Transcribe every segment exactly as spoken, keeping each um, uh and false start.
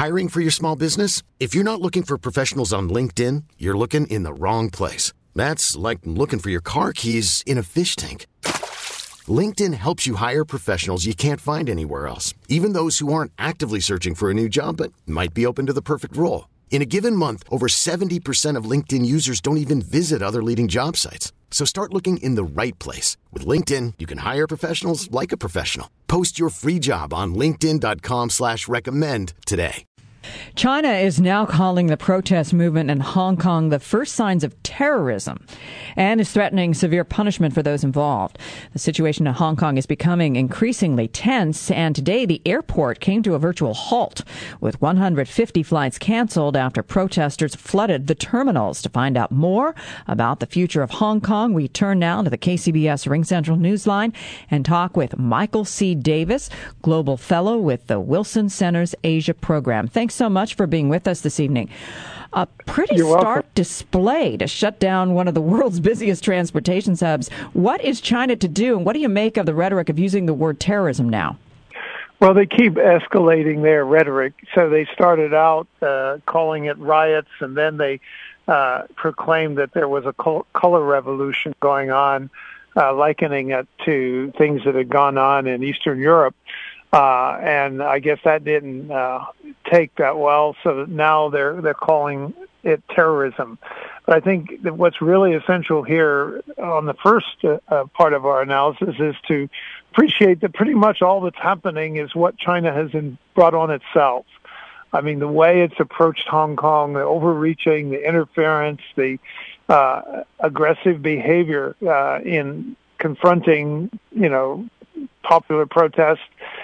Hiring for your small business? If you're not looking for professionals on LinkedIn, you're looking in the wrong place. That's like looking for your car keys in a fish tank. LinkedIn helps you hire professionals you can't find anywhere else, even those who aren't actively searching for a new job but might be open to the perfect role. In a given month, over seventy percent of LinkedIn users don't even visit other leading job sites. So start looking in the right place. With LinkedIn, you can hire professionals like a professional. Post your free job on linkedin.com slash recommend today. China is now calling the protest movement in Hong Kong the first signs of terrorism and is threatening severe punishment for those involved. The situation in Hong Kong is becoming increasingly tense, and today the airport came to a virtual halt with one hundred fifty flights canceled after protesters flooded the terminals. To find out more about the future of Hong Kong, we turn now to the K C B S Ring Central Newsline and talk with Michael C. Davis, Global Fellow with the Wilson Center's Asia Program. Thanks so much for being with us this evening. A pretty You're stark welcome. display to shut down one of the world's busiest transportation hubs. What is China to do, and what do you make of the rhetoric of using the word terrorism now? Well, they keep escalating their rhetoric. So they started out uh, calling it riots, and then they uh, proclaimed that there was a col- color revolution going on, uh, likening it to things that had gone on in Eastern Europe. Uh, and I guess that didn't uh, take that well, so now they're they're calling it terrorism. But I think that what's really essential here on the first uh, part of our analysis is to appreciate that pretty much all that's happening is what China has in, brought on itself. I mean, the way it's approached Hong Kong, the overreaching, the interference, the uh, aggressive behavior uh, in confronting, you know, popular protests,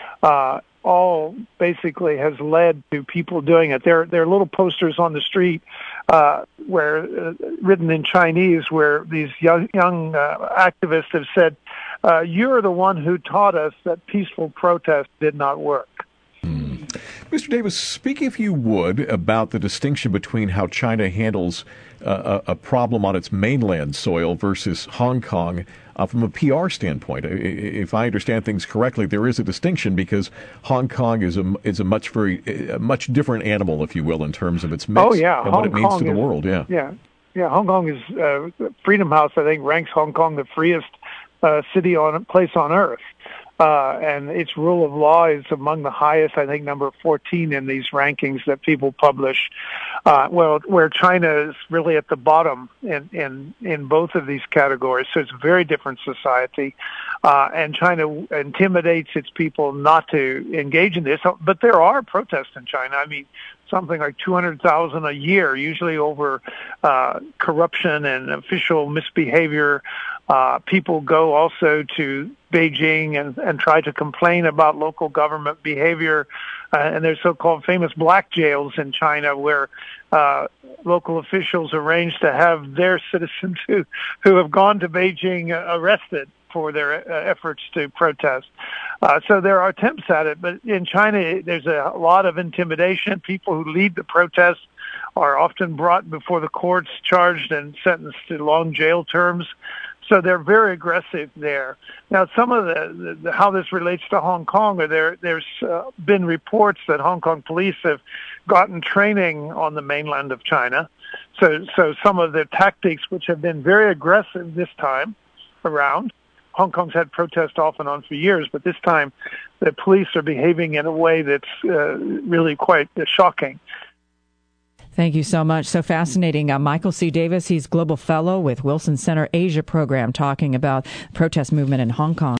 Uh, all basically has led to people doing it. There, there are little posters on the street uh, where uh, written in Chinese, where these young, young uh, activists have said, uh, "You're the one who taught us that peaceful protest did not work." Hmm. Mister Davis, speak, if you would, about the distinction between how China handles uh, a, a problem on its mainland soil versus Hong Kong uh, from a P R standpoint. If I understand things correctly, there is a distinction because Hong Kong is a is a much very a much different animal, if you will, in terms of its mix oh, yeah. and Hong what it means Kong to the is, world. Yeah, yeah, yeah. Hong Kong is uh, Freedom House. I think ranks Hong Kong the freest uh, city on place on earth. Uh, and its rule of law is among the highest, I think, number fourteen in these rankings that people publish. Uh, well, where China is really at the bottom in, in, in both of these categories. So it's a very different society. Uh, and China intimidates its people not to engage in this. But there are protests in China. I mean, something like two hundred thousand a year, usually over uh, corruption and official misbehavior. Uh, people go also to Beijing and, and try to complain about local government behavior. Uh, and there's so-called famous black jails in China where uh, local officials arrange to have their citizens who, who have gone to Beijing uh, arrested for their uh, efforts to protest. Uh, so there are attempts at it, but in China there's a lot of intimidation. People who lead the protests are often brought before the courts, charged and sentenced to long jail terms. So they're very aggressive there. Now, some of the, the how this relates to Hong Kong, or there, there's uh, been reports that Hong Kong police have gotten training on the mainland of China. So, so some of the tactics, which have been very aggressive this time around, Hong Kong's had protests off and on for years, but this time the police are behaving in a way that's uh, really quite uh, shocking. Thank you so much. So fascinating. Uh, Michael C. Davis, he's Global Fellow with Wilson Center Asia Program, talking about the protest movement in Hong Kong.